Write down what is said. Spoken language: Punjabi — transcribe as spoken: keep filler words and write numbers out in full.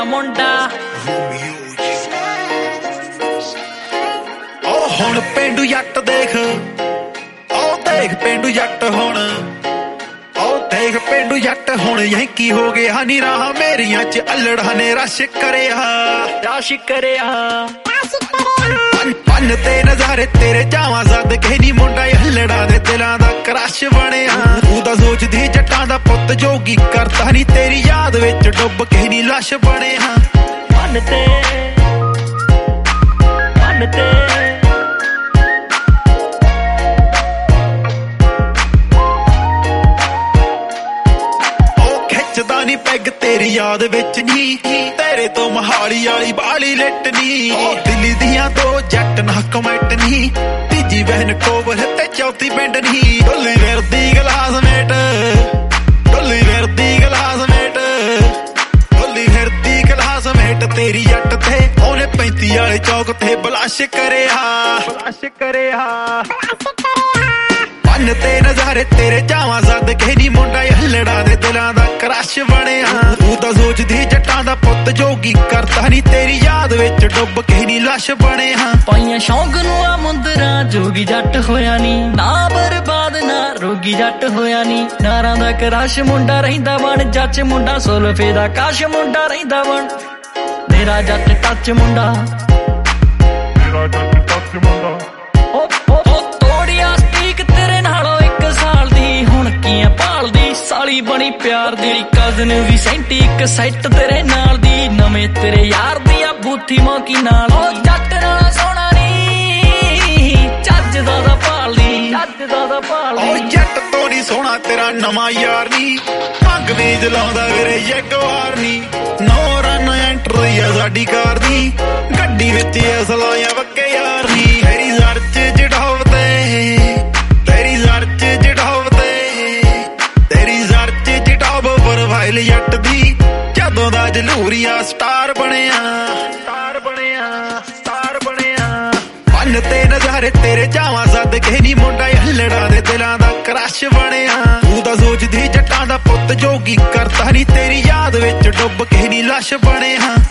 ਮੁੰਡਾ ਉਹ ਹੁਣ ਪੇਂਡੂ ਜੱਟ ਦੇਖ, ਉਹ ਦੇਖ ਪੇਂਡੂ ਜੱਟ ਹੁਣ, ਉਹ ਦੇਖ ਪੇਂਡੂ ਜੱਟ ਹੁਣ ਯੈਂਕੀ ਹੋ ਗਿਆ ਨੀ ਰਾਹ ਮੇਰੀਆਂ ਚ ਅਲੜਾਂ ਨੇ ਰਸ਼ ਕਰਿਆ ਰਸ਼ ਕਰਿਆ ਪੰਨ ਤੇ ਨਜ਼ਾਰੇ ਤੇਰੇ ਜਾਵਾਂ ਜ਼ਦ ਕੇ ਨੀ ਮੁੰਡਾ ਅਲੜਾਂ ਦੇ ਦਿਲਾਂ ਦਾ ਕ੍ਰਸ਼ ਬਣਿਆ ਤੂੰ ਤਾਂ ਸੋਚਦੀ ਜੱਟਾਂ ਦਾ ਪੁੱਤ ਜੋਗੀ ਕਰਤਾ ਨੀ ਤੇਰੀ ਯਾਦ ਵਿੱਚ ਡੁੱਬ ਕੇ ਨੀ ਲਾਸ਼ ਬਣਿਆ ਪੰਨ ਤੇ ਪੰਨ ਤੇ ਖਿੱਚਦਾ ਨੀ ਪੈਗ ਤੇਰੀ ਯਾਦ ਵਿੱਚ ਨੀ ਤੇਰੇ ਤੋਂ ਮਹਾਲੀ ਵਾਲੀ ਬਾਲੀ ਲਿਟ ਨੀ ਦਿੱਲੀ ਦੀਆਂ ਦੋ ਜੱਟ ਨਾ ਕਮੈਂਟ ਨੀ ਤੀਜੀ ਬਹਿਨ ਕੋਬਲ ਤੇ ਚੌਥੀ ਪਿੰਡ ਨੀ ਢੋਲੀ ਫਿਰਦੀ ਗਲਾਸਮੇਟ ਢੋਲੀ ਫਿਰਦੀ ਗਲਾਸਮੇਟ ਢੋਲੀ ਫਿਰਦੀ ਗਲਾਸਮੇਟ ਤੇਰੀ ਜੱਟ ਤੇ ਉਹਨੇ ਪੈਂਤੀ ਵਾਲੇ ਚੌਕ ਤੇ ਬਲਾਸ਼ ਕਰਿਆ ਬਲਾਸ਼ ਕਰਿਆ ਪੰਨ ਤੇ ਨਜ਼ਾਰੇ ਤੇਰੇ ਜਾਵਾਂ ਜ਼ਦ ਕੇ ਨੀ ਮੁੰਡਾ ਅਲੜਾਂ ਦੇ ਦਿਲਾਂ ਦਾ ਕ੍ਰਸ਼ ਬਣਿਆ ਤੂੰ ਤਾਂ ਸੋਚਦੀ ਜੱਟਾਂ ਦਾ ਪੁੱਤ ਜੋਗੀ ਕਰਤਾ ਨੀ ਤੇਰੀ ਯਾਦ ਵਿੱਚ ਡੁੱਬ ਕੇ ਨੀ ਲਾਸ਼ ਬਣਿਆ ਪਾਈਆਂ ਸ਼ੌਂਕ ਨੂੰ ਆ ਮੁੰਦਰਾਂ ਜੋਗੀ ਜੱਟ ਹੋਇਆ ਨੀ ਨਾ ਬਰਬਾਦ ਨਾ ਰੋਗੀ ਜੱਟ ਹੋਇਆ ਨੀ ਨਾਰਾਂ ਦਾ ਕ੍ਰਸ਼ ਮੁੰਡਾ ਰਹਿੰਦਾ ਬਣ ਜੱਚ ਮੁੰਡਾ ਸੁਲਫੇ ਦਾ ਕਾਸ਼ ਮੁੰਡਾ ਰਹਿੰਦਾ ਬਣ ਮੇਰਾ ਜੱਟ ਟੱਚ ਮੁੰਡਾ ਮੇਰਾ ਜੱਟ ਟੱਚ ਮੁੰਡਾ ਸਾਲੀ ਬਣੀ ਪਿਆਰ ਦੀ ਕਜ਼ਨ ਵੀ ਸੈਂਟੀ ਇੱਕ ਸੈੱਟ ਤੇਰੇ ਨਾਲ ਦੀ ਨਵੇਂ ਤੇਰੇ ਯਾਰ ਦੀ ਆ ਬੂਥੀ ਮੌਕੀ ਨਾਲ ਉਹ ਜੱਟ ਨਾਲ ਸੋਹਣਾ ਨੀ ਚੱਜ ਦਾ ਦਾ ਭਾਲਦੀ ਚੱਜ ਦਾ ਦਾ ਭਾਲਦੀ ਉਹ ਜੱਟ ਤੋਂ ਨੀ ਸੋਹਣਾ ਤੇਰਾ ਨਵਾਂ ਯਾਰ ਨੀ ਭੰਗ ਵੀ ਜਲਾਉਂਦਾ ਵੀਰੇ ਯਗਵਾਰ ਨੀ ਨੌ ਰਨ ਐਂਟਰੀ ਆ ਸਾਡੀ ਕਾਰ ਦੀ ਗੱਡੀ ਵਿੱਚ ਅਸਲਾਇਆ ਵੱਕੇ ਯਾਰ ਨੀ ਤੇਰੀ ਜ਼ਰ ਚ ਜੜਾਵਦੇ ਤੇਰੀ ਜ਼ਰ ਚ ਜੜਾਵਦੇ ਪ੍ਰੋਫਾਈਲ ਜੱਟ ਦੀ ਜਦੋਂ ਦਾ ਜਲੂਰੀਆ ਸਟਾਰ ਬਣਿਆ ਸਟਾਰ ਬਣਿਆ ਸਟਾਰ ਬਣਿਆ ਪੰਨ ਤੇ ਨਜ਼ਾਰੇ ਤੇਰੇ ਜਾਵਾਂ ਜ਼ਦ ਕੇ ਨੀ ਮੁੰਡਾ ਅਲੜਾਂ ਦੇ ਦਿਲਾਂ ਦਾ ਕ੍ਰਸ਼ ਬਣਿਆ ਤੂੰ ਤਾਂ ਸੋਚਦੀ ਜੱਟਾਂ ਦਾ ਪੁੱਤ ਜੋਗੀ ਕਰਤਾ ਨੀ ਤੇਰੀ ਯਾਦ ਵਿੱਚ ਡੁੱਬ ਕੇ ਨੀ ਲਾਸ਼ ਬਣਿਆ